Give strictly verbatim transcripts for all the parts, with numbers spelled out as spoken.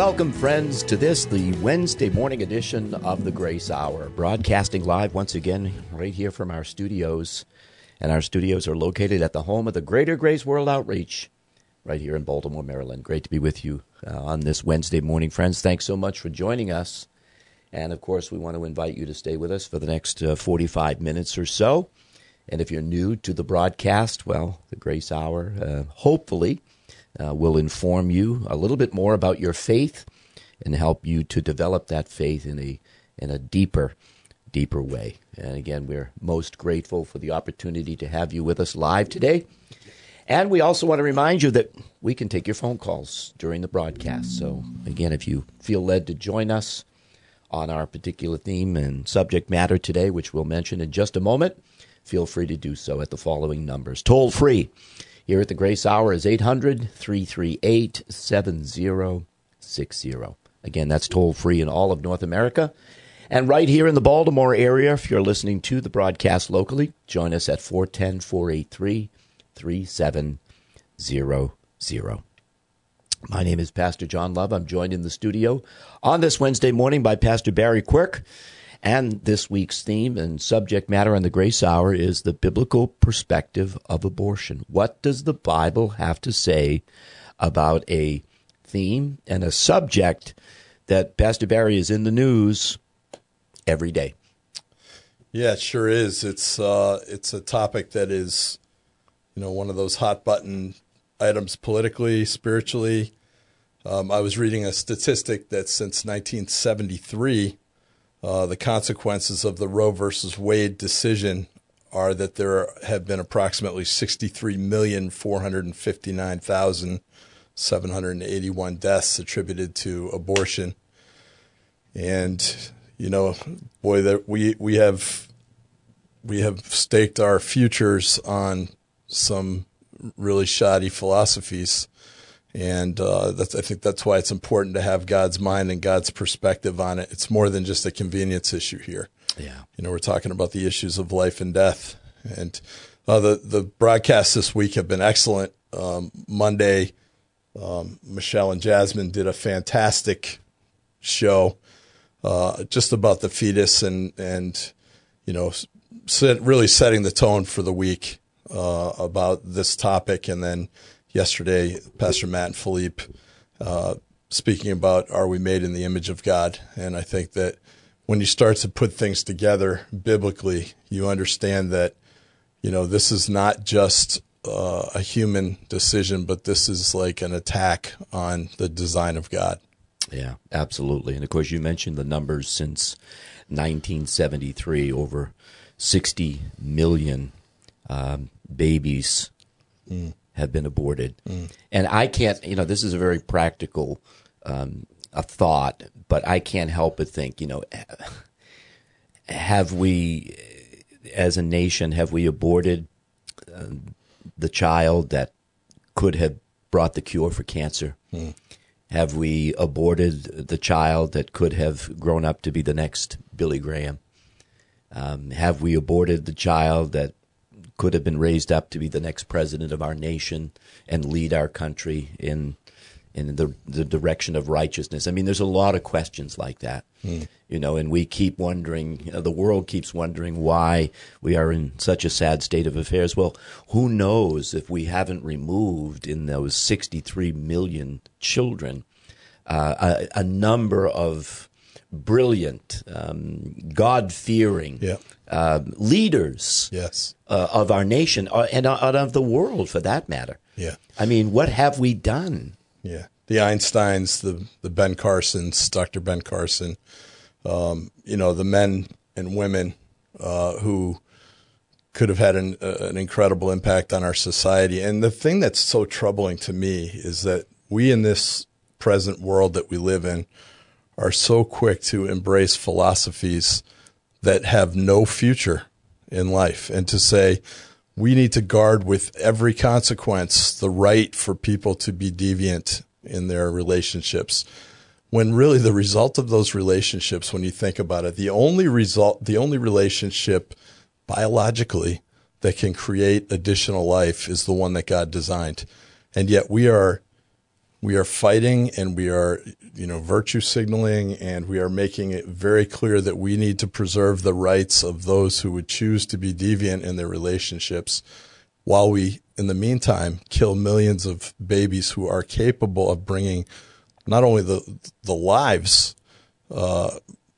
Welcome, friends, to this, the Wednesday morning edition of the Grace Hour, broadcasting live once again right here from our studios. And our studios are located at the home of the Greater Grace World Outreach, right here in Baltimore, Maryland. Great to be with you uh, on this Wednesday morning, friends. Thanks so much for joining us. And, of course, we want to invite you to stay with us for the next uh, forty-five minutes or so. And if you're new to the broadcast, well, the Grace Hour, uh, hopefully, Uh, will inform you a little bit more about your faith and help you to develop that faith in a in a deeper, deeper way. And again, we're most grateful for the opportunity to have you with us live today. And we also want to remind you that we can take your phone calls during the broadcast. So again, if you feel led to join us on our particular theme and subject matter today, which we'll mention in just a moment, feel free to do so at the following numbers. Toll free here at the Grace Hour is eight hundred, three three eight, seven zero six zero. Again, that's toll-free in all of North America. And right here in the Baltimore area, if you're listening to the broadcast locally, join us at four one zero, four eight three, three seven zero zero. My name is Pastor John Love. I'm joined in the studio on this Wednesday morning by Pastor Barry Quirk. And this week's theme and subject matter on the Grace Hour is the biblical perspective of abortion. What does the Bible have to say about a theme and a subject that, Pastor Barry, is in the news every day? Yeah, it sure is. It's uh, it's a topic that is, you know, one of those hot button items politically, spiritually. Um, I was reading a statistic that since nineteen seventy-three, Uh, the consequences of the Roe versus Wade decision are that there have been approximately sixty-three million, four hundred fifty-nine thousand, seven hundred eighty-one deaths attributed to abortion. And, you know, boy, that we, we have, we have staked our futures on some really shoddy philosophies. And uh, that's, I think that's why it's important to have God's mind and God's perspective on it. It's more than just a convenience issue here. Yeah, you know, we're talking about the issues of life and death. And uh, the the broadcasts this week have been excellent. Um, Monday, um, Michelle and Jasmine did a fantastic show uh, just about the fetus and and you know, set, really setting the tone for the week uh, about this topic. And then yesterday, Pastor Matt and Philippe uh, speaking about, are we made in the image of God? And I think that when you start to put things together biblically, you understand that, you know, this is not just uh, a human decision, but this is like an attack on the design of God. Yeah, absolutely. And of course, you mentioned the numbers since nineteen seventy-three, over sixty million um, babies Mm. have been aborted. Mm. And I can't, you know, this is a very practical um, a thought, but I can't help but think, you know, have we, as a nation, have we aborted uh, the child that could have brought the cure for cancer? Mm. Have we aborted the child that could have grown up to be the next Billy Graham? Um, have we aborted the child that could have been raised up to be the next president of our nation and lead our country in in the the direction of righteousness? I mean, there's a lot of questions like that, mm. you know, and we keep wondering, you know, the world keeps wondering why we are in such a sad state of affairs. Well, who knows if we haven't removed in those sixty-three million children uh, a, a number of brilliant, um, God-fearing yeah. uh, leaders yes. uh, of our nation uh, and uh, of the world, for that matter. Yeah, I mean, what have we done? Yeah, the Einsteins, the the Ben Carsons, Doctor Ben Carson, um, you know, the men and women uh, who could have had an, uh, an incredible impact on our society. And the thing that's so troubling to me is that we in this present world that we live in are so quick to embrace philosophies that have no future in life, and to say we need to guard with every consequence the right for people to be deviant in their relationships, when really the result of those relationships, when you think about it, the only result, the only relationship biologically that can create additional life is the one that God designed. And yet we are we are fighting and we are, you know, virtue signaling, and we are making it very clear that we need to preserve the rights of those who would choose to be deviant in their relationships, while we, in the meantime, kill millions of babies who are capable of bringing not only the the lives uh,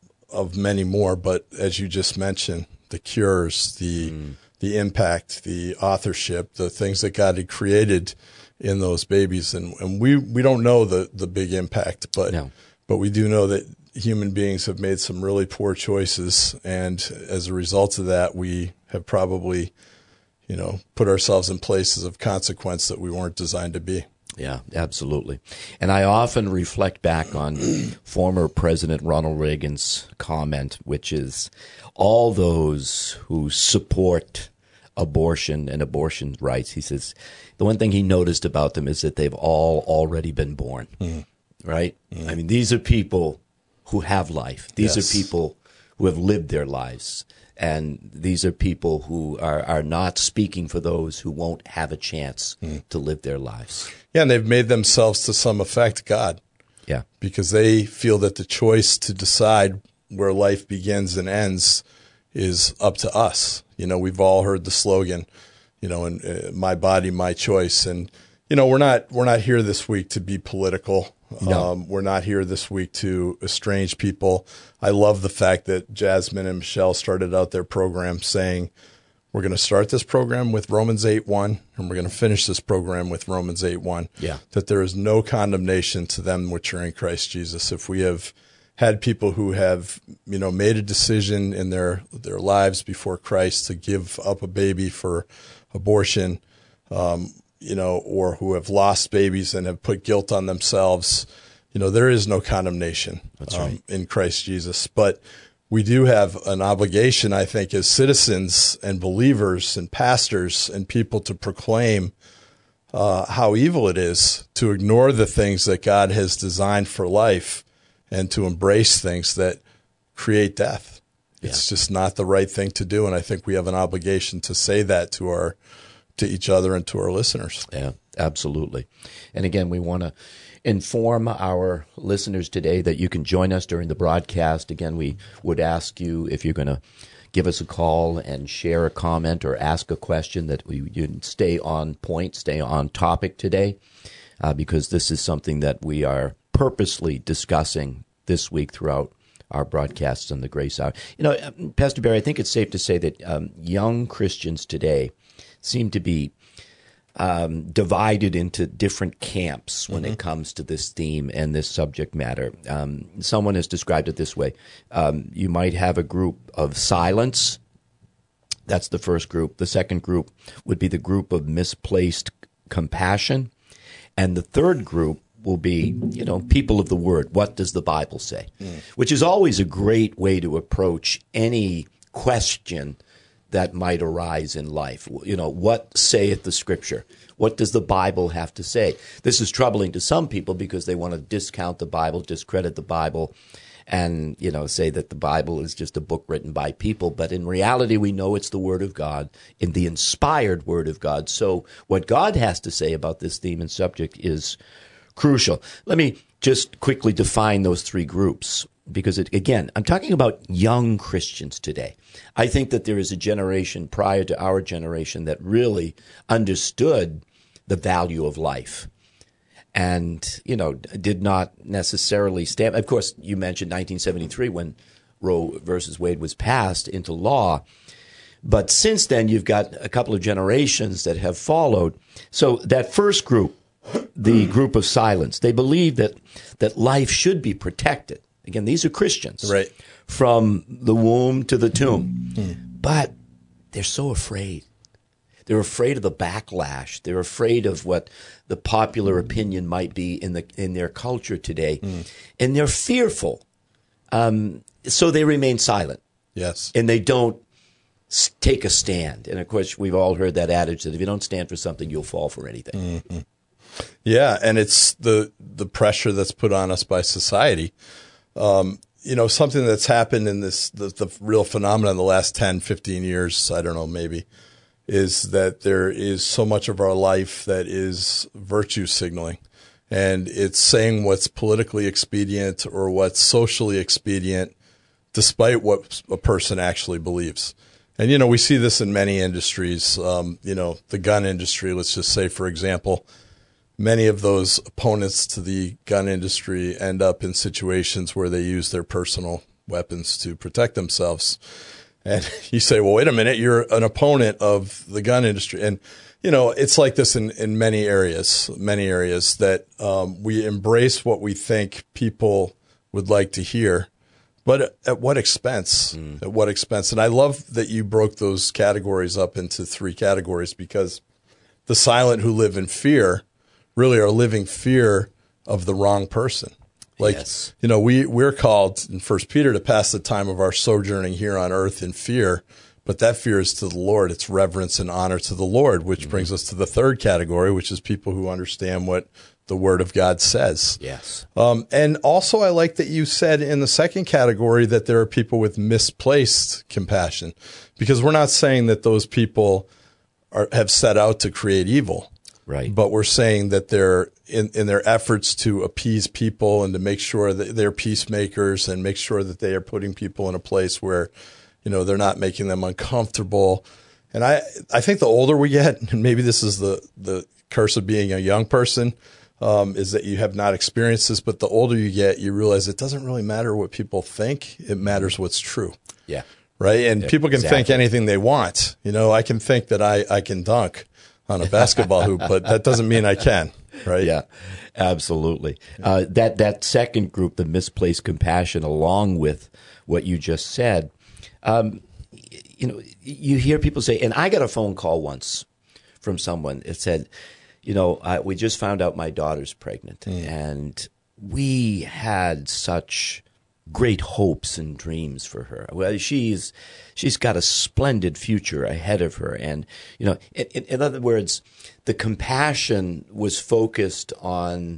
of many more, but as you just mentioned, the cures, the mm. the impact, the authorship, the things that God had created in those babies. And, and we, we don't know the, the big impact, but, no. but we do know that human beings have made some really poor choices. And as a result of that, we have probably, you know, put ourselves in places of consequence that we weren't designed to be. Yeah, absolutely. And I often reflect back on former President Ronald Reagan's comment, which is all those who support abortion and abortion rights, he says, the one thing he noticed about them is that they've all already been born, mm. right? Mm. I mean, these are people who have life. These yes. are people who have lived their lives. And these are people who are, are not speaking for those who won't have a chance mm. to live their lives. Yeah, and they've made themselves, to some effect, God. Yeah. Because they feel that the choice to decide where life begins and ends is up to us. You know, we've all heard the slogan, you know, and uh, my body, my choice. And, you know, we're not we're not here this week to be political. No. Um, we're not here this week to estrange people. I love the fact that Jasmine and Michelle started out their program saying, we're going to start this program with Romans eight one, and we're going to finish this program with Romans eight one. Yeah. That there is no condemnation to them which are in Christ Jesus. If we have had people who have, you know, made a decision in their, their lives before Christ to give up a baby for abortion, um, you know, or who have lost babies and have put guilt on themselves, you know, there is no condemnation That's right. um, in Christ Jesus. But we do have an obligation, I think, as citizens and believers and pastors and people to proclaim uh, how evil it is to ignore the things that God has designed for life and to embrace things that create death. Yeah. It's just not the right thing to do. And I think we have an obligation to say that to our, to each other and to our listeners. Yeah, absolutely. And again, we want to inform our listeners today that you can join us during the broadcast. Again, we would ask you if you're going to give us a call and share a comment or ask a question that we you stay on point, stay on topic today, uh, because this is something that we are purposely discussing this week throughout our broadcasts on the Grace Hour. You know, Pastor Barry, I think it's safe to say that um, young Christians today seem to be um, divided into different camps when mm-hmm. it comes to this theme and this subject matter. Um, someone has described it this way. Um, you might have a group of silence. That's the first group. The second group would be the group of misplaced compassion. And the third group will be, you know, people of the word. What does the Bible say? Mm. Which is always a great way to approach any question that might arise in life. You know, what saith the Scripture? What does the Bible have to say? This is troubling to some people because they want to discount the Bible, discredit the Bible, and, you know, say that the Bible is just a book written by people. But in reality, we know it's the Word of God, in the inspired Word of God. So what God has to say about this theme and subject is crucial. Let me just quickly define those three groups, because, it, again, I'm talking about young Christians today. I think that there is a generation prior to our generation that really understood the value of life and, you know, did not necessarily stand. Of course, you mentioned nineteen seventy-three when Roe versus Wade was passed into law. But since then, you've got a couple of generations that have followed. So that first group, the group of silence, they believe that that life should be protected. Again, these are Christians, right, from the womb to the tomb. Mm. But they're so afraid. They're afraid of the backlash. They're afraid of what the popular opinion might be in the in their culture today. Mm. And they're fearful. Um, so they remain silent. Yes. And they don't take a stand. And, of course, we've all heard that adage that if you don't stand for something, you'll fall for anything. Mm-hmm. Yeah, and it's the the pressure that's put on us by society. Um, you know, something that's happened in this, the, the real phenomenon in the last ten, fifteen years, I don't know, maybe, is that there is so much of our life that is virtue signaling. and it's saying what's politically expedient or what's socially expedient, despite what a person actually believes. And, you know, we see this in many industries. Um, you know, the gun industry, let's just say, for example, many of those opponents to the gun industry end up in situations where they use their personal weapons to protect themselves. And you say, well, wait a minute, you're an opponent of the gun industry. And, you know, it's like this in, in many areas, many areas that um, we embrace what we think people would like to hear. But at what expense? Mm. At what expense? And I love that you broke those categories up into three categories, because the silent who live in fear really are living fear of the wrong person. Like, yes. you know, we, we're called in First Peter to pass the time of our sojourning here on earth in fear, but that fear is to the Lord. It's reverence and honor to the Lord, which mm-hmm. brings us to the third category, which is people who understand what the Word of God says. Yes. Um, and also I like that you said in the second category that there are people with misplaced compassion, because we're not saying that those people are, have set out to create evil. Right. But we're saying that they're in, in their efforts to appease people and to make sure that they're peacemakers and make sure that they are putting people in a place where, you know, they're not making them uncomfortable. And I, I think the older we get, and maybe this is the, the curse of being a young person, Um, is that you have not experienced this, but the older you get, you realize it doesn't really matter what people think. It matters what's true. Yeah. Right. And yeah, people can exactly. think anything they want. You know, I can think that I, I can dunk on a basketball hoop, but that doesn't mean I can. Right. Yeah, absolutely. Uh, that, that second group, the misplaced compassion, along with what you just said, um, you know, you hear people say, and I got a phone call once from someone that said, you know, I, we just found out my daughter's pregnant, mm. and we had such great hopes and dreams for her. Well, she's she's got a splendid future ahead of her, and you know, in, in other words, the compassion was focused on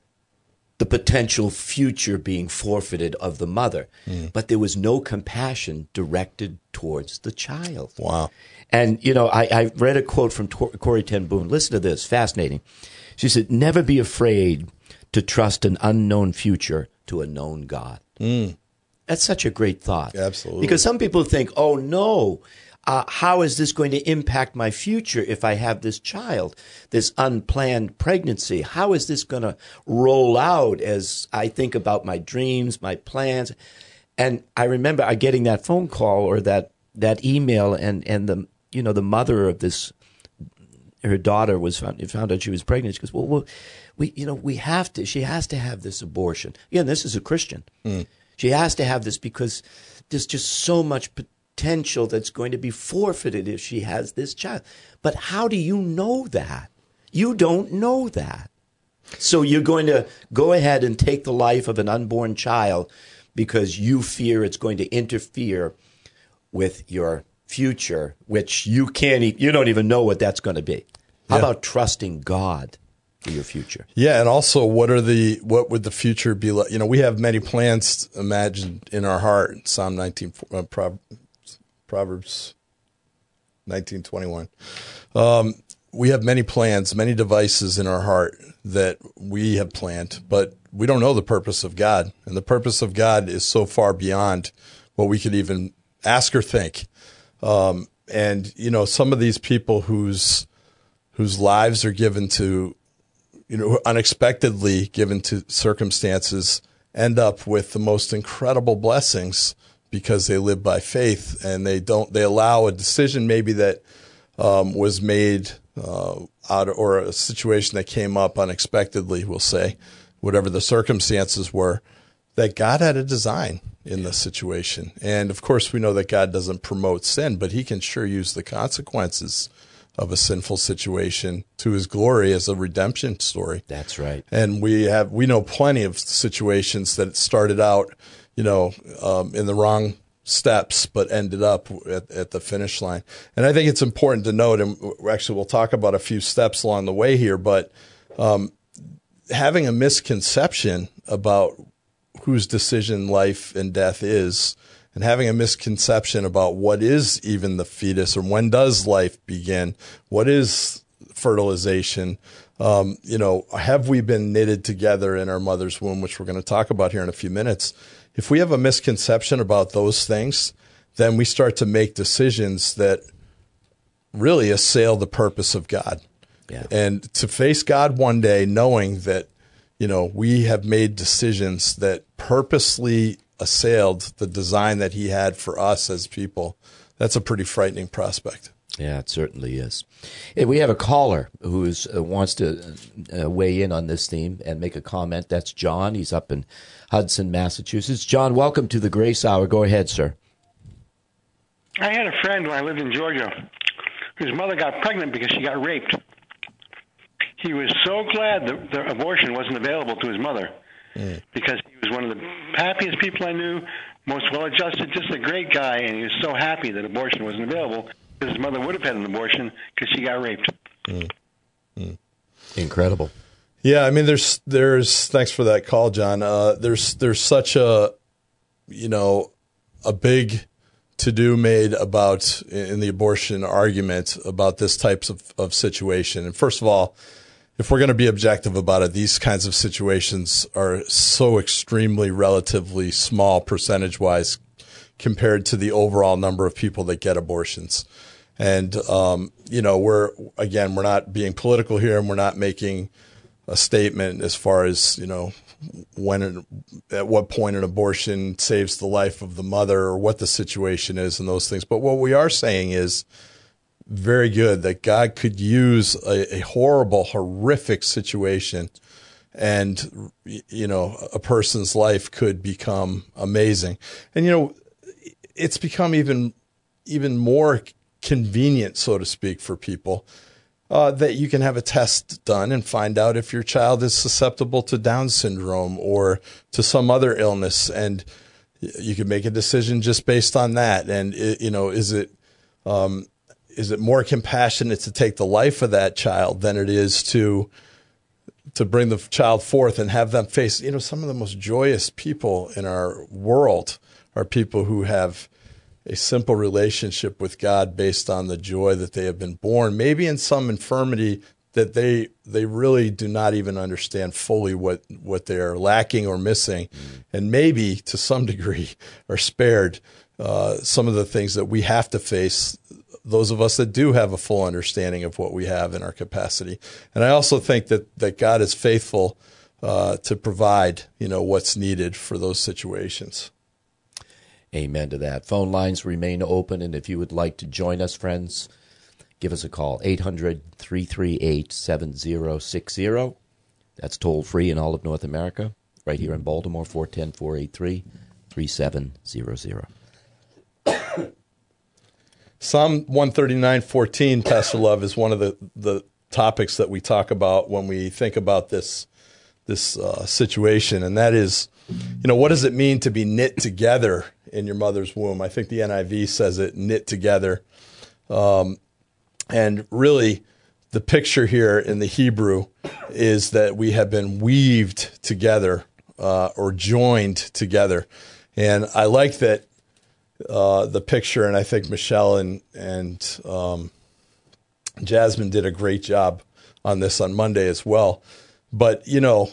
the potential future being forfeited of the mother, mm. but there was no compassion directed towards the child. Wow. And, you know, I, I read a quote from Tor- Corrie ten Boom. Listen to this. Fascinating. She said, never be afraid to trust an unknown future to a known God. Mm. That's such a great thought. Absolutely. Because some people think, oh, no, uh, how is this going to impact my future if I have this child, this unplanned pregnancy? How is this going to roll out as I think about my dreams, my plans? And I remember getting that phone call or that, that email, and, and the you know, the mother of this, her daughter was found, found out she was pregnant. She goes, well, well, we, you know, we have to, she has to have this abortion. Again, this is a Christian. Mm. She has to have this because there's just so much potential that's going to be forfeited if she has this child. But how do you know that? You don't know that. So you're going to go ahead and take the life of an unborn child because you fear it's going to interfere with your future, which you can't, e- you don't even know what that's going to be. How yeah. about trusting God for your future? Yeah, and also, what are the what would the future be like? You know, we have many plans imagined in our heart. Psalm nineteen, uh, Proverbs nineteen twenty one. Um, we have many plans, many devices in our heart that we have planned, but we don't know the purpose of God, and the purpose of God is so far beyond what we could even ask or think. Um, and, you know, some of these people whose, whose lives are given to, you know, unexpectedly given to circumstances end up with the most incredible blessings because they live by faith, and they don't, they allow a decision maybe that, um, was made, uh, out of, or a situation that came up unexpectedly, we'll say, whatever the circumstances were, that God had a design in the situation. And of course, we know that God doesn't promote sin, but he can sure use the consequences of a sinful situation to his glory as a redemption story. That's right. And we have, we know plenty of situations that started out, you know, um, in the wrong steps, but ended up at, at the finish line. And I think it's important to note, and actually we'll talk about a few steps along the way here, but um, having a misconception about whose decision life and death is, and having a misconception about what is even the fetus, or when does life begin, what is fertilization. Um, you know, have we been knitted together in our mother's womb, which we're going to talk about here in a few minutes? If we have a misconception about those things, then we start to make decisions that really assail the purpose of God. Yeah. And to face God one day knowing that, you know, we have made decisions that purposely assailed the design that he had for us as people, that's a pretty frightening prospect. Yeah, it certainly is. And we have a caller who is, uh, wants to uh, weigh in on this theme and make a comment. That's John. He's up in Hudson, Massachusetts. John, welcome to the Grace Hour. Go ahead, sir. I had a friend when I lived in Georgia whose mother got pregnant because she got raped. He was so glad that the abortion wasn't available to his mother mm. because he was one of the happiest people I knew, most well-adjusted, just a great guy, and he was so happy that abortion wasn't available because his mother would have had an abortion because she got raped. Mm. Mm. Incredible. Yeah, I mean, there's, there's. Thanks for that call, John. Uh, there's, there's such a, you know, a big to-do made about in the abortion argument about this types of, of situation. And first of all, if we're going to be objective about it, these kinds of situations are so extremely relatively small percentage-wise compared to the overall number of people that get abortions. And, um, you know, we're, again, we're not being political here, and we're not making a statement as far as, you know, when, at what point an abortion saves the life of the mother or what the situation is and those things. But what we are saying is very good that God could use a, a horrible, horrific situation, and, you know, a person's life could become amazing. And, you know, it's become even, even more convenient, so to speak, for people uh, that you can have a test done and find out if your child is susceptible to Down syndrome or to some other illness. And you can make a decision just based on that. And, it, you know, is it, um, is it more compassionate to take the life of that child than it is to, to bring the child forth and have them face, you know, some of the most joyous people in our world are people who have a simple relationship with God based on the joy that they have been born, maybe in some infirmity that they they really do not even understand fully what, what they're lacking or missing, mm-hmm. and maybe to some degree are spared uh, some of the things that we have to face, those of us that do have a full understanding of what we have in our capacity. And I also think that, that God is faithful uh, to provide, you know, what's needed for those situations. Amen to that. Phone lines remain open, and if you would like to join us, friends, give us a call, eight hundred, three three eight, seven zero six zero. That's toll-free in all of North America. Right here in Baltimore, four one zero, four eight three, three seven zero zero. Psalm one thirty-nine fourteen, Pastor Love, is one of the, the topics that we talk about when we think about this, this uh, situation, and that is, you know, what does it mean to be knit together in your mother's womb? I think the N I V says it, knit together. Um, and really, the picture here in the Hebrew is that we have been weaved together uh, or joined together. And I like that uh, the picture, and I think Michelle and, and um, Jasmine did a great job on this on Monday as well. But, you know,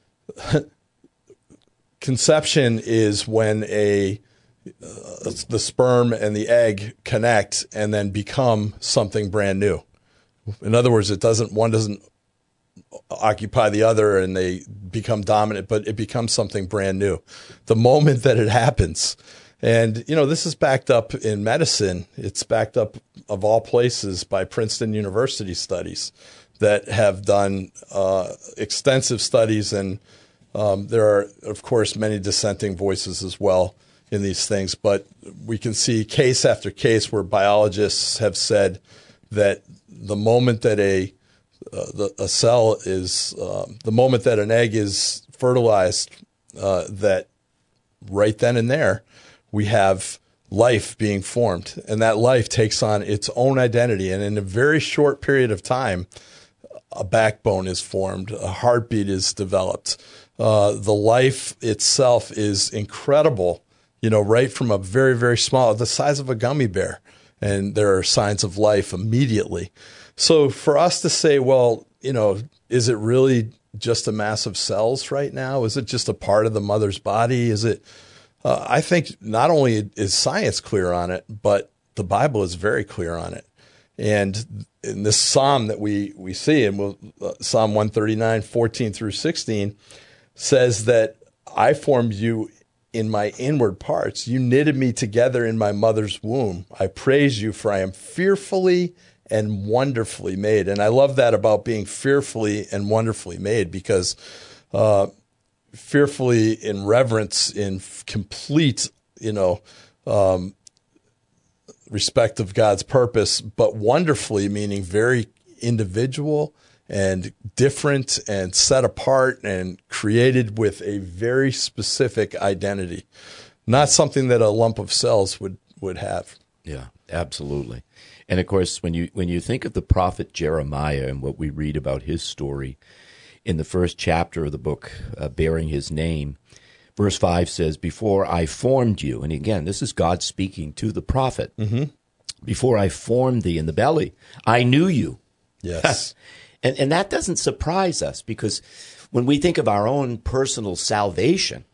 conception is when a uh, the sperm and the egg connect and then become something brand new. In other words, it doesn't one doesn't occupy the other and they become dominant, but it becomes something brand new. The moment that it happens, and you know, this is backed up in medicine. It's backed up of all places by Princeton University studies that have done uh, extensive studies, and um, there are, of course, many dissenting voices as well in these things. But we can see case after case where biologists have said that the moment that a uh, the, a cell is, uh, the moment that an egg is fertilized, uh, that right then and there we have life being formed, and that life takes on its own identity, and in a very short period of time, a backbone is formed, a heartbeat is developed. Uh, the life itself is incredible, you know, right from a very, very small, the size of a gummy bear. And there are signs of life immediately. So for us to say, well, you know, is it really just a mass of cells right now? Is it just a part of the mother's body? Is it, uh, I think not only is science clear on it, but the Bible is very clear on it. And in this Psalm that we, we see, and we'll, uh, Psalm one thirty-nine, fourteen through sixteen, says that I formed you in my inward parts. You knitted me together in my mother's womb. I praise you, for I am fearfully and wonderfully made. And I love that about being fearfully and wonderfully made, because uh, fearfully in reverence, in complete, you know, um, respect of God's purpose, but wonderfully meaning very individual and different and set apart and created with a very specific identity, not something that a lump of cells would, would have. Yeah, absolutely. And of course, when you when you think of the prophet Jeremiah and what we read about his story in the first chapter of the book, uh, bearing his name, verse five says, "Before I formed you," and again, this is God speaking to the prophet, mm-hmm. "Before I formed thee in the belly, I knew you." Yes. and, and that doesn't surprise us, because when we think of our own personal salvation,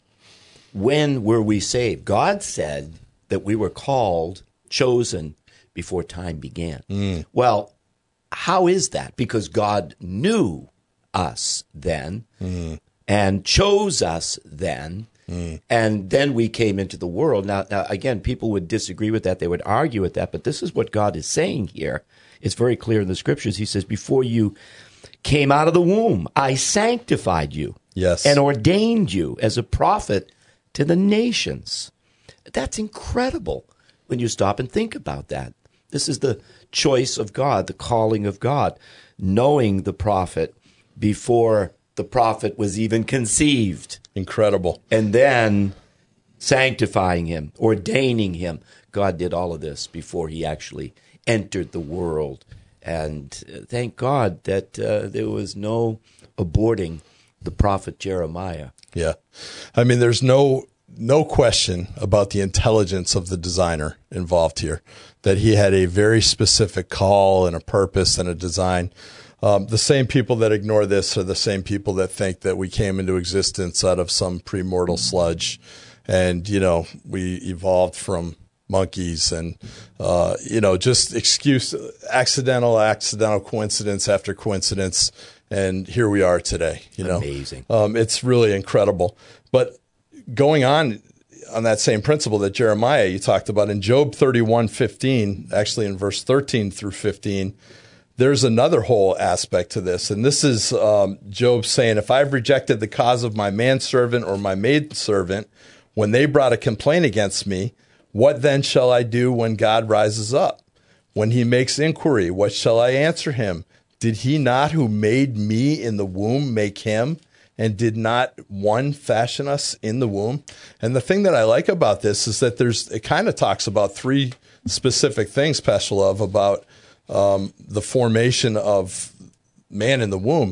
when were we saved? God said that we were called, chosen, before time began. Mm. Well, how is that? Because God knew us then mm. and chose us then, mm. and then we came into the world. Now, now, again, people would disagree with that. They would argue with that, but this is what God is saying here. It's very clear in the Scriptures. He says, before you came out of the womb, I sanctified you yes. and ordained you as a prophet to the nations. That's incredible when you stop and think about that. This is the choice of God, the calling of God, knowing the prophet before the prophet was even conceived. Incredible. And then sanctifying him, ordaining him. God did all of this before he actually entered the world. And thank God that uh, there was no aborting the prophet Jeremiah. Yeah. I mean, there's no no question about the intelligence of the designer involved here, that he had a very specific call and a purpose and a design. Um, the same people that ignore this are the same people that think that we came into existence out of some premortal sludge and, you know, we evolved from monkeys and, uh, you know, just excuse, accidental, accidental coincidence after coincidence. And here we are today, you know. Amazing. Um, it's really incredible. But going on on that same principle that Jeremiah, you talked about in Job thirty-one fifteen, actually in verse thirteen through fifteen, there's another whole aspect to this. And this is um, Job saying, if I've rejected the cause of my manservant or my maidservant when they brought a complaint against me, what then shall I do when God rises up? When he makes inquiry, what shall I answer him? Did he not who made me in the womb make him? And did not one fashion us in the womb? And the thing that I like about this is that there's, it kind of talks about three specific things, Pastor Love, about um, the formation of man in the womb.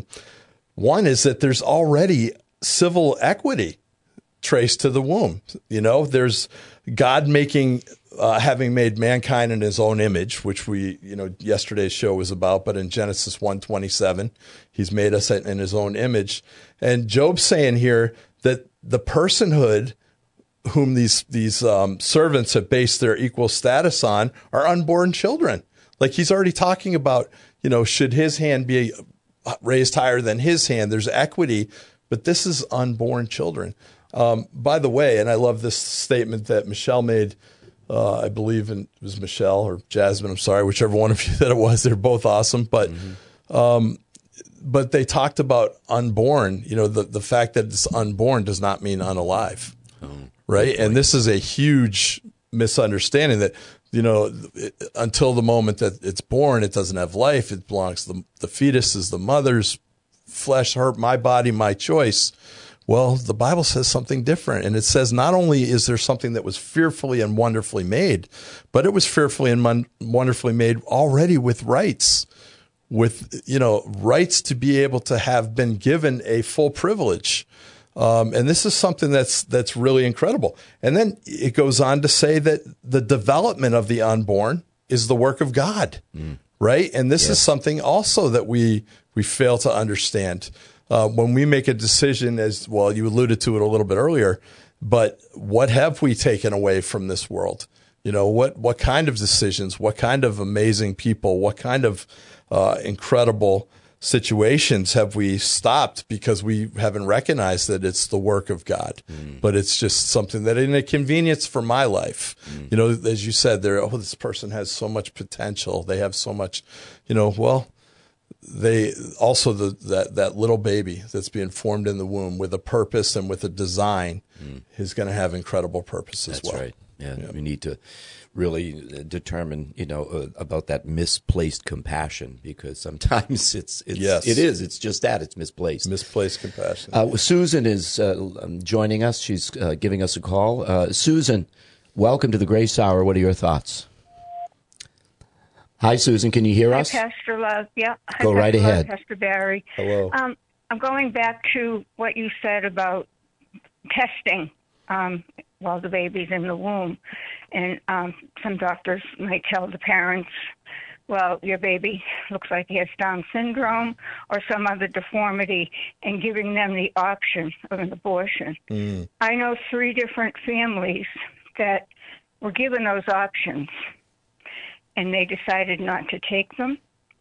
One is that there's already civil equity traced to the womb. You know, there's God making, uh, having made mankind in his own image, which we, you know, yesterday's show was about, but in Genesis one twenty-seven, he's made us in his own image. And Job's saying here that the personhood whom these, these um, servants have based their equal status on are unborn children. Like he's already talking about, you know, should his hand be raised higher than his hand? There's equity, but this is unborn children. Um, by the way, and I love this statement that Michelle made, uh, I believe in, it was Michelle or Jasmine, I'm sorry, whichever one of you that it was, they're both awesome. But mm-hmm. um, but they talked about unborn, you know, the, the fact that it's unborn does not mean unalive, oh, right? And this is a huge misunderstanding that, you know, it, until the moment that it's born, it doesn't have life. It belongs to the, the fetus is the mother's flesh, her, my body, my choice. Well, the Bible says something different. And it says not only is there something that was fearfully and wonderfully made, but it was fearfully and mon- wonderfully made already with rights, with, you know, rights to be able to have been given a full privilege. Um, and this is something that's that's really incredible. And then it goes on to say that the development of the unborn is the work of God, mm. right? And this Yes. is something also that we we fail to understand. Uh, when we make a decision, as well, you alluded to it a little bit earlier, but what have we taken away from this world? You know, what, what kind of decisions, what kind of amazing people, what kind of uh, incredible situations have we stopped because we haven't recognized that it's the work of God, mm. but it's just something that is a convenience for my life. Mm. You know, as you said there, oh, this person has so much potential. They have so much, you know, well, they also the that, that little baby that's being formed in the womb with a purpose and with a design mm. is going to have incredible purpose as That's well. Right. Yeah, yeah, we need to really determine, you know, uh, about that misplaced compassion, because sometimes it's, it's yes. it is, it's just that, it's misplaced. Misplaced compassion. Uh, Susan is uh, joining us. She's uh, giving us a call. Uh, Susan, welcome to the Grace Hour. What are your thoughts? Hi, Susan. Can you hear Hi, us? Pastor Love. Yeah. Hi, Go Pastor right Love, ahead. Pastor Barry. Hello. Um, I'm going back to what you said about testing um, while the baby's in the womb. And um, some doctors might tell the parents, well, your baby looks like he has Down syndrome or some other deformity, and giving them the option of an abortion. Mm. I know three different families that were given those options, and they decided not to take them,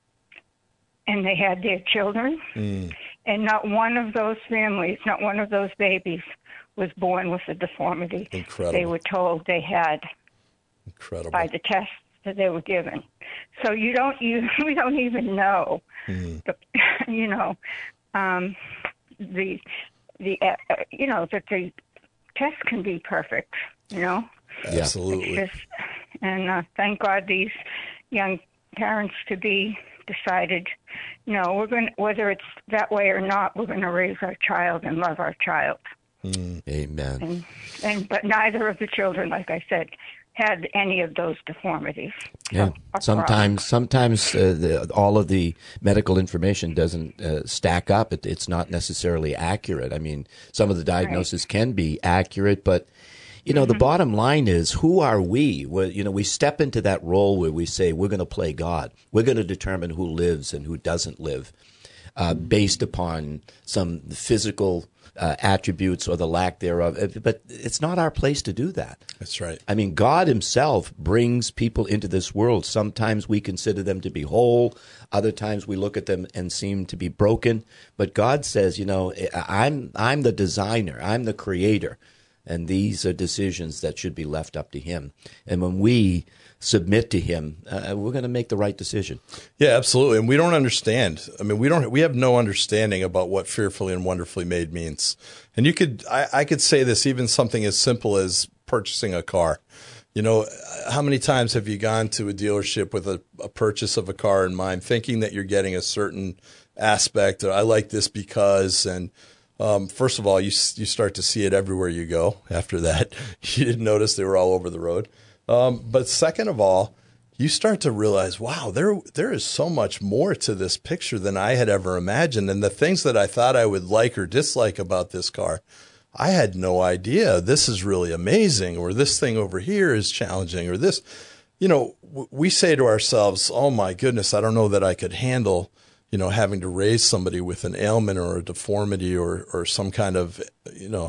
and they had their children. Mm. And not one of those families, not one of those babies was born with a deformity. Incredible. They were told they had. Incredible. By the tests that they were given. So you don't, you we don't even know, mm. the, you know, um, the the uh, you know that the test can be perfect. You know. Absolutely. It's just, and uh, thank God these young parents to be decided, no, we're going, whether it's that way or not, we're going to raise our child and love our child. Mm. Amen. And, and but neither of the children, like I said, had any of those deformities. Yeah. So, sometimes, sometimes uh, the, all of the medical information doesn't uh, stack up. It, it's not necessarily accurate. I mean, some of the diagnosis right. can be accurate, but you know, mm-hmm. the bottom line is, who are we? We're, you know, we step into that role where we say we're going to play God. We're going to determine who lives and who doesn't live, uh, based upon some physical Uh, attributes or the lack thereof. But it's not our place to do that. That's right. I mean, God himself brings people into this world. Sometimes we consider them to be whole. Other times we look at them and seem to be broken. But God says, you know, I'm I'm the designer. I'm the creator. And these are decisions that should be left up to him. And when we submit to him, uh, we're going to make the right decision. Yeah, absolutely. And we don't understand. I mean, we don't. We have no understanding about what fearfully and wonderfully made means. And you could, I, I could say this, even something as simple as purchasing a car. You know, how many times have you gone to a dealership with a, a purchase of a car in mind, thinking that you're getting a certain aspect, or I like this because, and Um, first of all, you you start to see it everywhere you go. After that, you didn't notice they were all over the road. Um, but second of all, you start to realize, wow, there there is so much more to this picture than I had ever imagined. And the things that I thought I would like or dislike about this car, I had no idea. This is really amazing, or this thing over here is challenging, or this. You know, we say to ourselves, oh, my goodness, I don't know that I could handle, you know, having to raise somebody with an ailment or a deformity or, or some kind of, you know,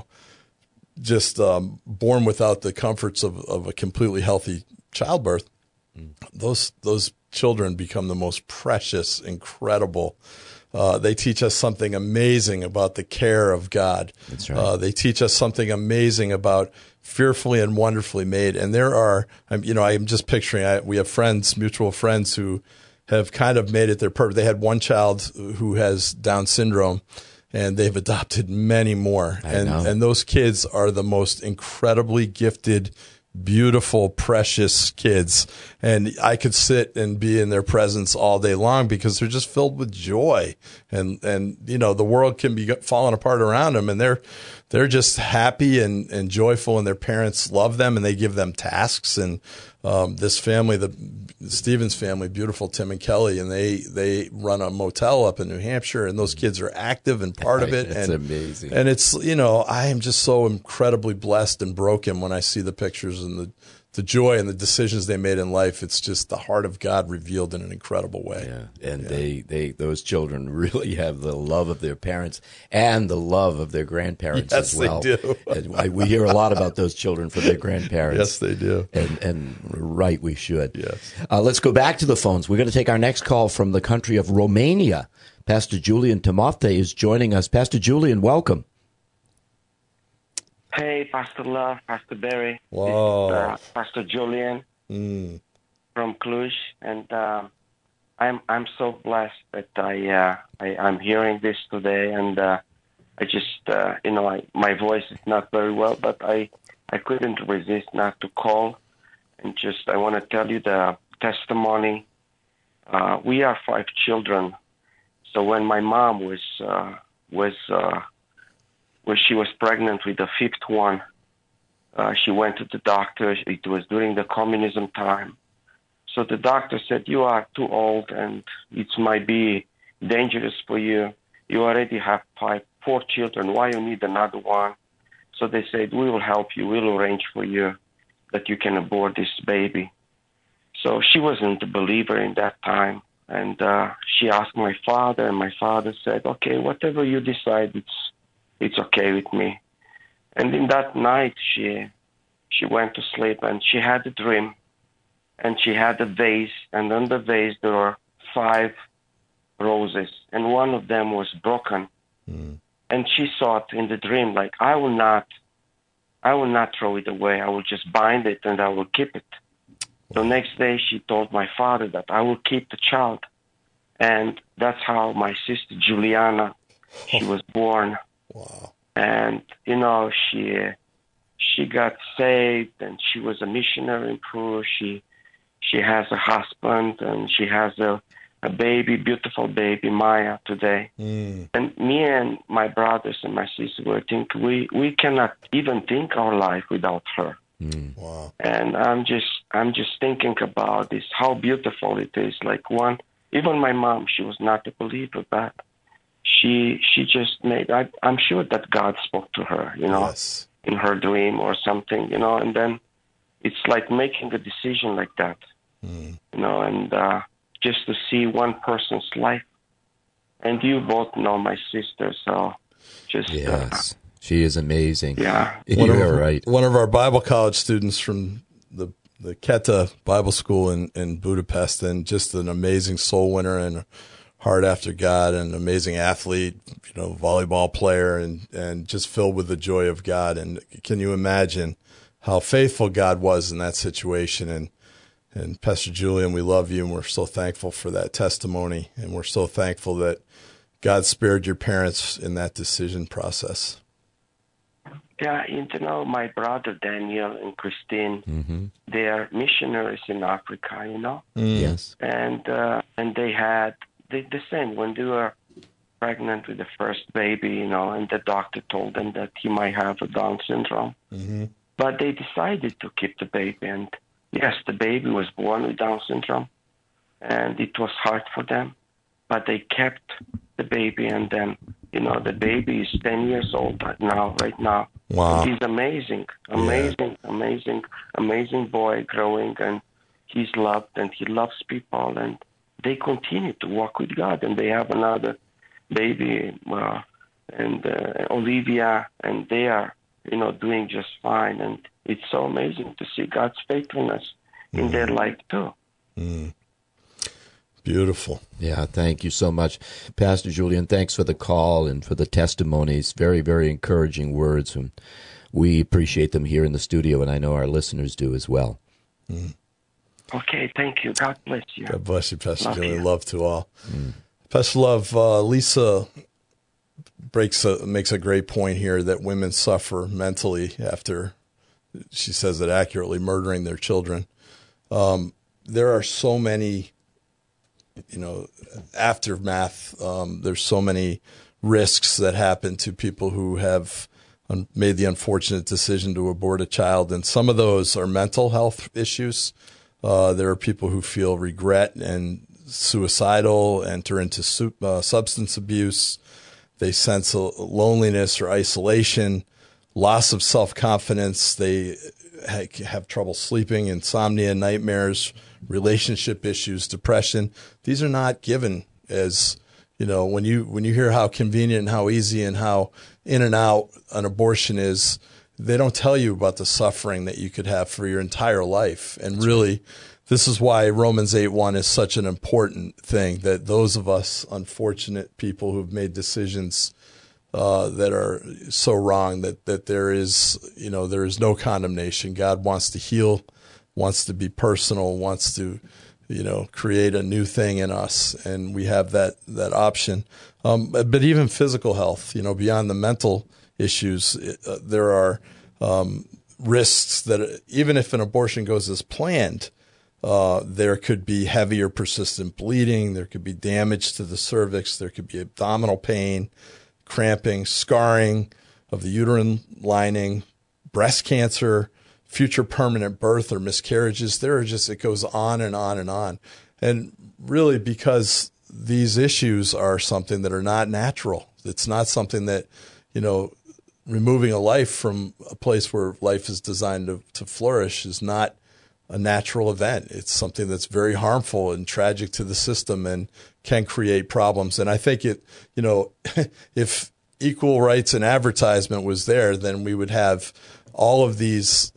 just um, born without the comforts of, of a completely healthy childbirth. Mm. Those those children become the most precious, incredible. Uh, they teach us something amazing about the care of God. That's right. Uh, they teach us something amazing about fearfully and wonderfully made. And there are, you know, I'm just picturing, I, we have friends, mutual friends who have kind of made it their purpose. They had one child who has Down syndrome, and they've adopted many more. I and know. and those kids are the most incredibly gifted, beautiful, precious kids. And I could sit and be in their presence all day long because they're just filled with joy. And, and you know, the world can be falling apart around them, and they're they're just happy and, and joyful, and their parents love them, and they give them tasks. And um, this family, the Stevens family, beautiful Tim and Kelly, and they, they run a motel up in New Hampshire, and those kids are active and part of it. It's and, amazing. And it's, you know, I am just so incredibly blessed and broken when I see the pictures and the the joy and the decisions they made in life. It's just the heart of God revealed in an incredible way. Yeah, and Yeah. they, they those children really have the love of their parents and the love of their grandparents Yes, as well. they do. And I, we hear a lot about those children from their grandparents. Yes, they do. And, and right, we should. Yes. Uh, let's go back to the phones. We're going to take our next call from the country of Romania. Pastor Julian Timofte is joining us. Pastor Julian, welcome. Hey, Pastor Love, Pastor Barry. Whoa. This is, uh, Pastor Julian Mm. from Cluj, and uh, I'm I'm so blessed that I, uh, I I'm hearing this today, and uh, I just uh, you know I, my voice is not very well, but I I couldn't resist not to call, and just I want to tell you the testimony. Uh, we are five children, so when my mom was uh, was uh, when she was pregnant with the fifth one, uh, she went to the doctor. It was during the communism time. So the doctor said, you are too old and it might be dangerous for you. You already have five, four children. Why you need another one? So they said, we will help you. We'll arrange for you that you can abort this baby. So she wasn't a believer in that time. And uh, she asked my father, and my father said, okay, whatever you decide, it's It's okay with me. And in that night, she she went to sleep, and she had a dream, and she had a vase, and on the vase there were five roses, and one of them was broken. Mm. And she thought in the dream, like, I will not, I will not throw it away. I will just bind it, and I will keep it. The next day, she told my father that I will keep the child, and that's how my sister Juliana, she was born. Wow. And, you know, she she got saved, and she was a missionary in Peru. She she has a husband, and she has a, a baby, beautiful baby, Maya, today. Mm. And me and my brothers and my sister were thinking, we, we cannot even think our life without her. Mm. Wow. And I'm just I'm just thinking about this, how beautiful it is. Like one, even my mom, she was not a believer, but She she just made, I, I'm sure that God spoke to her, you know, yes. in her dream or something, you know, and then it's like making a decision like that, mm. you know, and uh, just to see one person's life. And you both know my sister, so just... Yes, uh, she is amazing. Yeah. You're of, right. One of our Bible college students from the the Keta Bible School in, in Budapest, and just an amazing soul winner and heart after God, and an amazing athlete, you know, volleyball player, and, and just filled with the joy of God. And can you imagine how faithful God was in that situation? And, and Pastor Julian, we love you, and we're so thankful for that testimony. And we're so thankful that God spared your parents in that decision process. Yeah, you know, my brother Daniel and Christine, mm-hmm. they are missionaries in Africa, you know? Mm. Yes. And, uh, and they had, The, the same when they were pregnant with the first baby, you know, and the doctor told them that he might have a Down syndrome. Mm-hmm. But they decided to keep the baby, and yes, the baby was born with Down syndrome, and it was hard for them, but they kept the baby, and then, you know, the baby is ten years old now, right now. Wow. And he's amazing, amazing, yeah. amazing, amazing boy growing, and he's loved, and he loves people, and they continue to walk with God, and they have another baby, uh, and uh, Olivia, and they are, you know, doing just fine. And it's so amazing to see God's faithfulness mm. in their life too. Mm. Beautiful. Yeah, thank you so much, Pastor Julian. Thanks for the call and for the testimonies. Very, very encouraging words, and we appreciate them here in the studio, and I know our listeners do as well. Mm. Okay, thank you. God bless you. God bless you, Pastor Love Julian. you. Love to all. Mm. Pastor Love, uh, Lisa breaks a, makes a great point here that women suffer mentally after, she says it accurately, murdering their children. Um, there are so many, you know, aftermath. Um, there's so many risks that happen to people who have un- made the unfortunate decision to abort a child, and some of those are mental health issues. Uh, there are people who feel regret and suicidal, enter into su- uh, substance abuse. They sense a loneliness or isolation, loss of self-confidence. They ha- have trouble sleeping, insomnia, nightmares, relationship issues, depression. These are not given as, you know, when you when you hear how convenient and how easy and how in and out an abortion is, they don't tell you about the suffering that you could have for your entire life. And That's really, right. This is why Romans eight one is such an important thing, that those of us unfortunate people who've made decisions uh, that are so wrong, that, that there is, you know, there is no condemnation. God wants to heal, wants to be personal, wants to, you know, create a new thing in us. And we have that, that option. Um, but, but even physical health, you know, beyond the mental issues, uh, there are um, risks that even if an abortion goes as planned, uh, there could be heavier persistent bleeding. There could be damage to the cervix. There could be abdominal pain, cramping, scarring of the uterine lining, breast cancer, future permanent birth or miscarriages. There are just, it goes on and on and on. And really, because these issues are something that are not natural. It's not something that, you know, removing a life from a place where life is designed to, to flourish is not a natural event. It's something that's very harmful and tragic to the system and can create problems. And I think it, you know, if equal rights and advertisement was there, then we would have all of these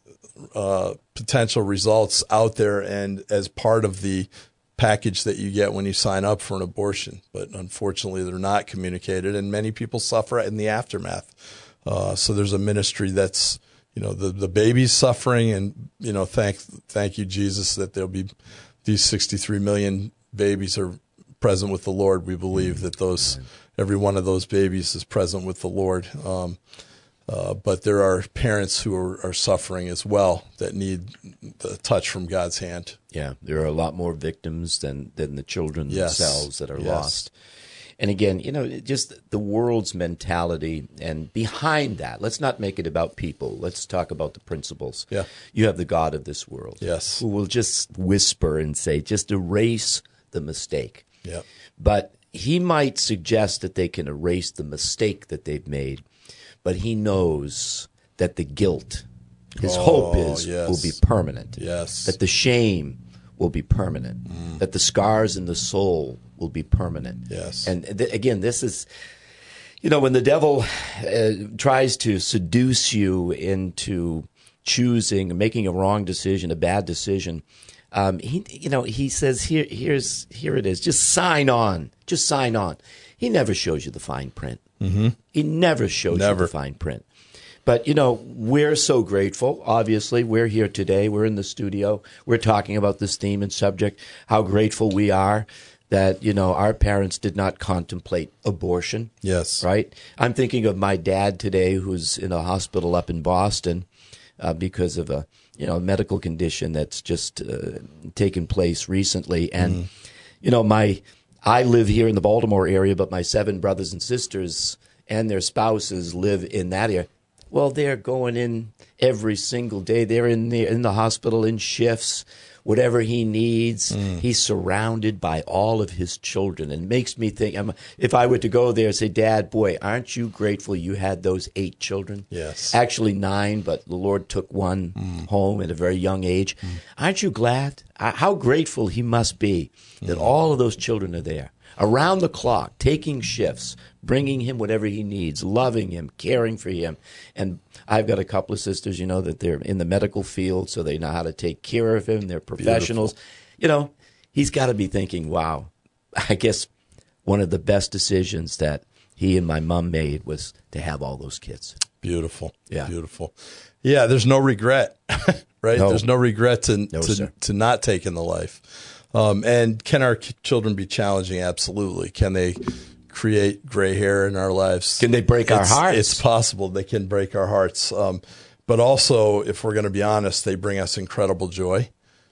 uh, potential results out there and as part of the package that you get when you sign up for an abortion. But unfortunately, they're not communicated, and many people suffer in the aftermath. Uh, so there's a ministry that's, you know, the, the baby's suffering, and, you know, thank thank you, Jesus, that there'll be these sixty-three million babies are present with the Lord. We believe that those every one of those babies is present with the Lord. Um, uh, but there are parents who are, are suffering as well that need the touch from God's hand. Yeah, there are a lot more victims than, than the children yes. themselves that are yes. lost. And again, you know, just the world's mentality, and behind that, let's not make it about people. Let's talk about the principles. Yeah. You have the God of this world, yes, who will just whisper and say, just erase the mistake. Yeah. But he might suggest that they can erase the mistake that they've made, but he knows that the guilt, his oh, hope is, yes. will be permanent. Yes. That the shame will be permanent. Mm. That the scars in the soul will be permanent. Yes. And th- again, this is, you know, when the devil uh, tries to seduce you into choosing, making a wrong decision, a bad decision, um, he, you know, he says, here, here's, here it is. Just sign on. Just sign on. He never shows you the fine print. Mm-hmm. He never shows never. you the fine print. But, you know, we're so grateful. Obviously, we're here today. We're in the studio. We're talking about this theme and subject, how grateful we are that, you know, our parents did not contemplate abortion. Yes. Right? I'm thinking of my dad today, who's in a hospital up in Boston uh, because of a, you know, medical condition that's just uh, taken place recently. And, mm. you know, my I live here in the Baltimore area, but my seven brothers and sisters and their spouses live in that area. Well, they're going in every single day. They're in the in the hospital in shifts, whatever he needs. Mm. He's surrounded by all of his children, and it makes me think, I'm, if I were to go there and say, Dad, boy, aren't you grateful you had those eight children? Yes. Actually nine, but the Lord took one mm. home at a very young age. Mm. Aren't you glad? How grateful he must be that mm. all of those children are there, around the clock, taking shifts, bringing him whatever he needs, loving him, caring for him. And I've got a couple of sisters, you know, that they're in the medical field, so they know how to take care of him. They're professionals. Beautiful. You know, he's got to be thinking, wow, I guess one of the best decisions that he and my mom made was to have all those kids. Beautiful. Yeah. Beautiful. Yeah, there's no regret, right? No. There's no regret to, No, to, sir. to not taking the life. Um, and can our children be challenging? Absolutely. Can they create gray hair in our lives? Can they break our it's, hearts? It's possible they can break our hearts. Um, but also, if we're going to be honest, they bring us incredible joy.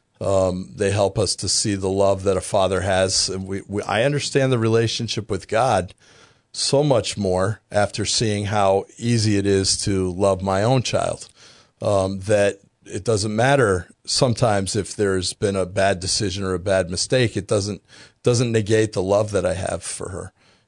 Um, they help us to see the love that a father has. And we, we, I understand the relationship with God so much more after seeing how easy it is to love my own child, um, that it doesn't matter sometimes if there's been a bad decision or a bad mistake. It doesn't doesn't negate the love that I have for her.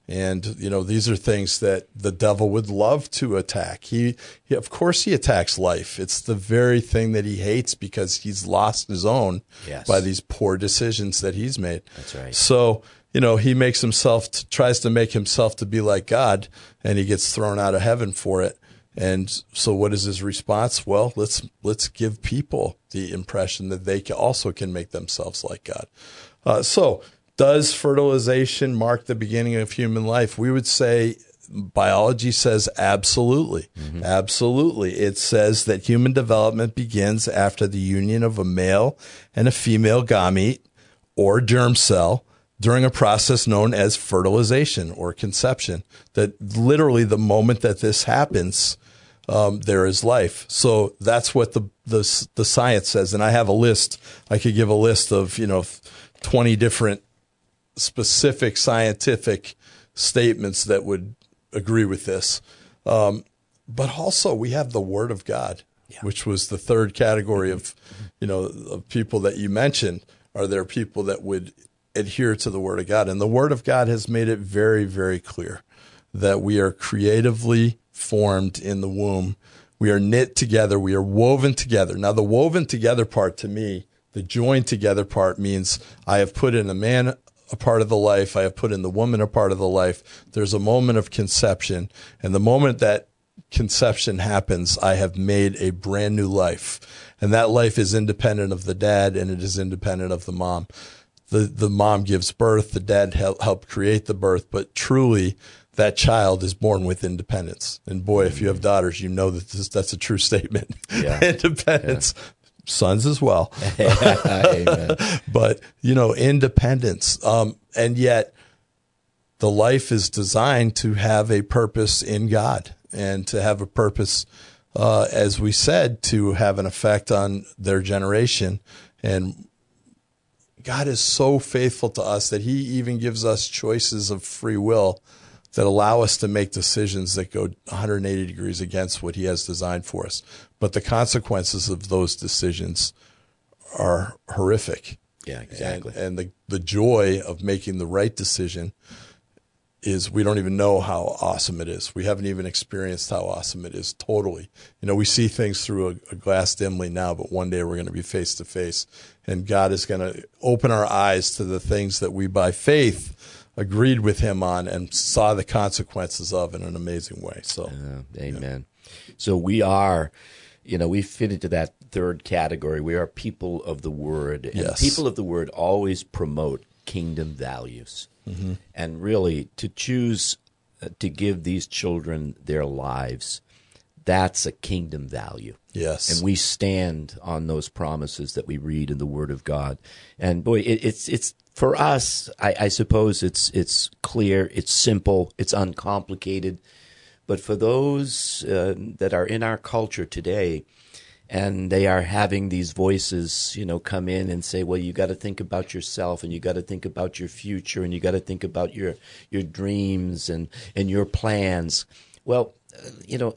And, you know, these are things that the devil would love to attack. He, he, of course, he attacks life. It's the very thing that he hates because he's lost his own yes. by these poor decisions that he's made. That's right. So, you know, he makes himself, tries to make himself to be like God, and he gets thrown out of heaven for it. And so what is his response? Well, let's, let's give people the impression that they can also can make themselves like God. Uh, so, does fertilization mark the beginning of human life? We would say biology says absolutely. Mm-hmm. Absolutely. It says that human development begins after the union of a male and a female gamete or germ cell during a process known as fertilization or conception. That literally the moment that this happens, um, there is life. So that's what the, the, the science says. And I have a list. I could give a list of, you know, twenty different specific scientific statements that would agree with this. Um, but also we have the Word of God, yeah. which was the third category of, you know, of people that you mentioned. Are there people that would adhere to the Word of God? And the Word of God has made it very, very clear that we are creatively formed in the womb. We are knit together. We are woven together. Now, the woven together part to me, the joined together part means I have put in a man a part of the life. I have put in the woman a part of the life. There's a moment of conception. And the moment that conception happens, I have made a brand new life. And that life is independent of the dad, and it is independent of the mom. The the mom gives birth. The dad help, helped create the birth. But truly, that child is born with independence. And boy, if you have daughters, you know that this, that's a true statement. Yeah. Independence. Yeah. Sons as well. Amen. But, you know, independence. Um, and yet the life is designed to have a purpose in God and to have a purpose, uh, as we said, to have an effect on their generation. And God is so faithful to us that he even gives us choices of free will that allow us to make decisions that go one hundred eighty degrees against what he has designed for us. But the consequences of those decisions are horrific. Yeah, exactly. And, and the, the joy of making the right decision is we don't even know how awesome it is. We haven't even experienced how awesome it is totally. You know, we see things through a, a glass dimly now, but one day we're going to be face to face. And God is going to open our eyes to the things that we by faith agreed with him on and saw the consequences of in an amazing way. So, uh, amen. Yeah. So we are, you know, we fit into that third category. We are people of the Word. And yes. people of the Word always promote kingdom values. Mm-hmm. And really, to choose uh, to give these children their lives, that's a kingdom value. Yes. And we stand on those promises that we read in the Word of God. And boy, it, it's it's for us, I, I suppose it's it's clear, it's simple, it's uncomplicated. But for those uh, that are in our culture today, and they are having these voices, you know, come in and say, well, you got to think about yourself, and you got to think about your future, and you got to think about your your dreams and, and your plans. Well, uh, you know,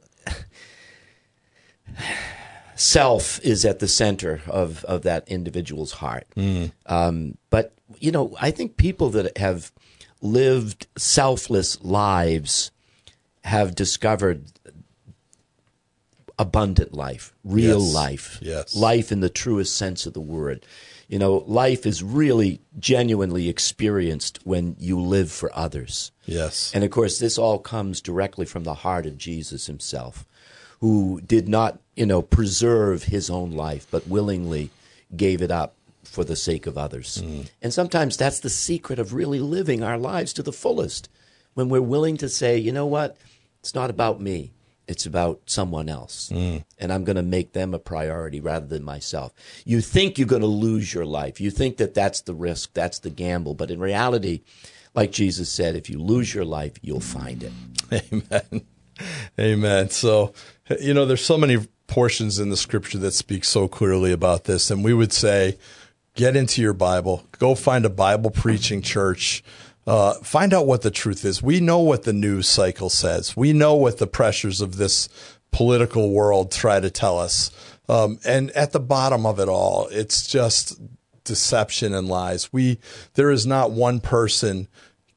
self is at the center of, of that individual's heart. Mm. Um, but, you know, I think people that have lived selfless lives have discovered abundant life, real yes. life, yes. life in the truest sense of the word. You know, life is really genuinely experienced when you live for others. Yes. And, of course, this all comes directly from the heart of Jesus himself, who did not, you know, preserve his own life, but willingly gave it up for the sake of others. Mm. And sometimes that's the secret of really living our lives to the fullest, when we're willing to say, you know what, it's not about me. It's about someone else, mm. and I'm going to make them a priority rather than myself. You think you're going to lose your life. You think that that's the risk, that's the gamble. But in reality, like Jesus said, if you lose your life, you'll find it. Amen. Amen. So, you know, there's so many portions in the Scripture that speak so clearly about this, and we would say, get into your Bible. Go find a Bible-preaching church. Uh, find out what the truth is. We know what the news cycle says. We know what the pressures of this political world try to tell us. Um, and at the bottom of it all, it's just deception and lies. We, there is not one person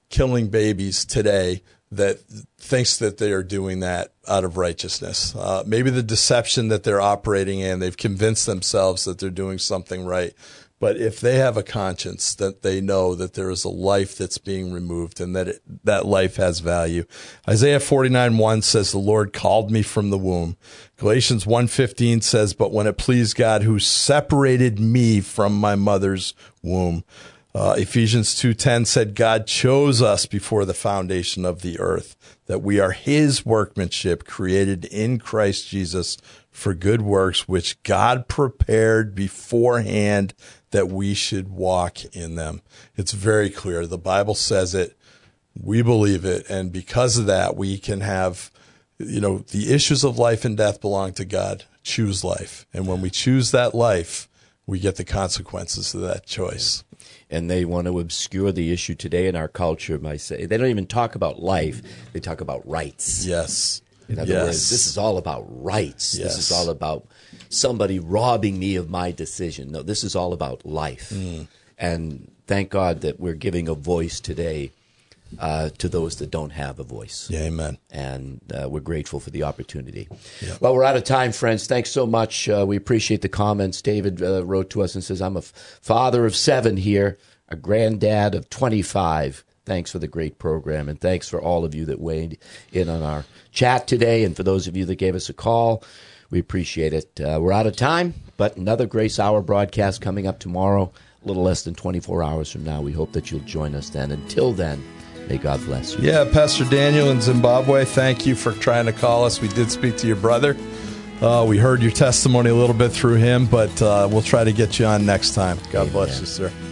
killing babies today that thinks that they are doing that out of righteousness. Uh, maybe the deception that they're operating in, they've convinced themselves that they're doing something right. But if they have a conscience, that they know that there is a life that's being removed and that it, that life has value. Isaiah forty-nine one says, the Lord called me from the womb. Galatians one fifteen says, but when it pleased God who separated me from my mother's womb. Uh, Ephesians two ten said, God chose us before the foundation of the earth, that we are his workmanship created in Christ Jesus for good works, which God prepared beforehand that we should walk in them. It's very clear. The Bible says it. We believe it. And because of that, we can have, you know, the issues of life and death belong to God. Choose life. And when we choose that life, we get the consequences of that choice. And they want to obscure the issue today in our culture by saying, they don't even talk about life. They talk about rights. Yes. In other yes. words, this is all about rights. Yes. This is all about somebody robbing me of my decision. No, this is all about life. Mm. And thank God that we're giving a voice today uh, to those that don't have a voice. Yeah, amen. And uh, we're grateful for the opportunity. Yep. Well, we're out of time, friends. Thanks so much. Uh, we appreciate the comments. David uh, wrote to us and says, I'm a f- father of seven here, a granddad of twenty-five. Thanks for the great program, and thanks for all of you that weighed in on our chat today, and for those of you that gave us a call. We appreciate it. Uh, we're out of time, but another Grace Hour broadcast coming up tomorrow, a little less than twenty-four hours from now. We hope that you'll join us then. Until then, may God bless you. Yeah, Pastor Daniel in Zimbabwe, thank you for trying to call us. We did speak to your brother. Uh, we heard your testimony a little bit through him, but uh, we'll try to get you on next time. God Amen. bless you, sir.